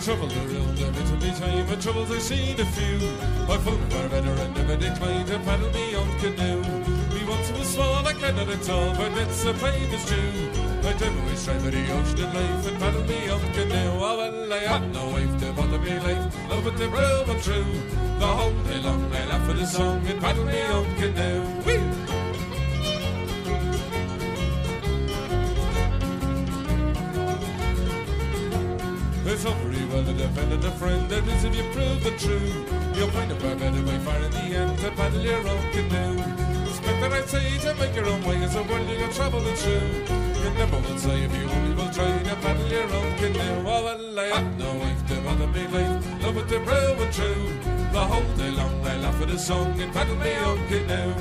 travelled around a bit of me time, and troubles I've seen a few. I found far better and never declined to paddle me own canoe. We once was small, I cannot at all, but that's the fame is due. I'd always try for the ocean in life and paddle me own canoe. Oh well, I had no wife to bother me life, love it to real and true. The whole day long I laugh for the song and paddle me own canoe. Whee! It's all very well to defend a friend, that is if you prove the true. You'll find a far better by far in the end to paddle your own canoe. Respect that I'd say to make your own way is a world you'll travel and true. You never will say if you only will try to paddle your own canoe. Oh well, I have no wife to bother me life, love it to real and true. The whole day long I laugh at a song and paddle my own canoe.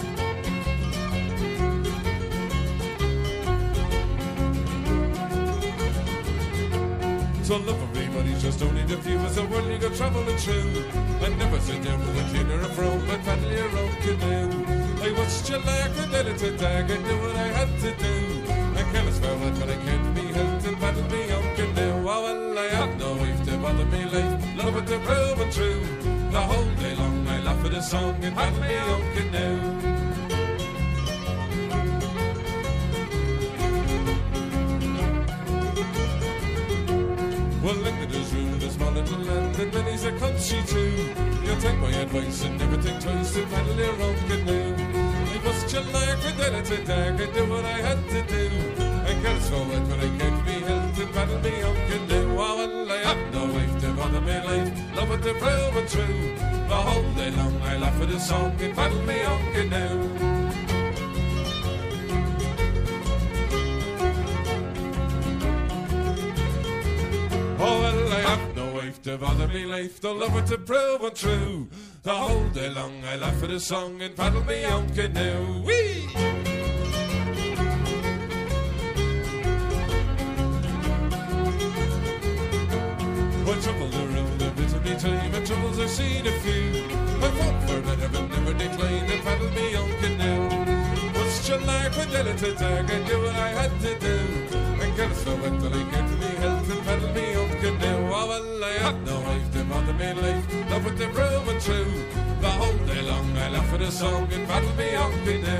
So love everybody's just only the few as a world you go travelling through. I never sit down with a cleaner or from, but paddle your own canoe. I watched you like a dead to tag and do what I had to do. I can't spell it, but I can't be helped and paddle me own canoe. Oh well, I have no wife to bother me life, love it to real and true. The whole day long I laugh at a song and paddle me own canoe. Well, look at this room, this small little land, and many's a country too. You'll take my advice and never think twice to paddle your own canoe. I must you like fidelity tag and do what I had to do. I can't swallow it, but I can't be held to paddle me own canoe. Oh, well, I have no wife to bother me life, love it to real and true. The whole day long I laugh at a song and paddle me own canoe. Oh, well, I have no wife to bother me life, the lover to prove and true. The whole day long I laugh at a song and paddle me own canoe. Whee! I travelled around a bit of me time, and troubles I've seen a few. I fought for better but never declined and paddle me own canoe. What's your life fidelity tag and do what I had to do. I can't slow it till I get to me health and paddle me own canoe. Oh well, I have no wife to bother me life, love it to real and true. The whole day long I laugh at a song and paddle me own canoe.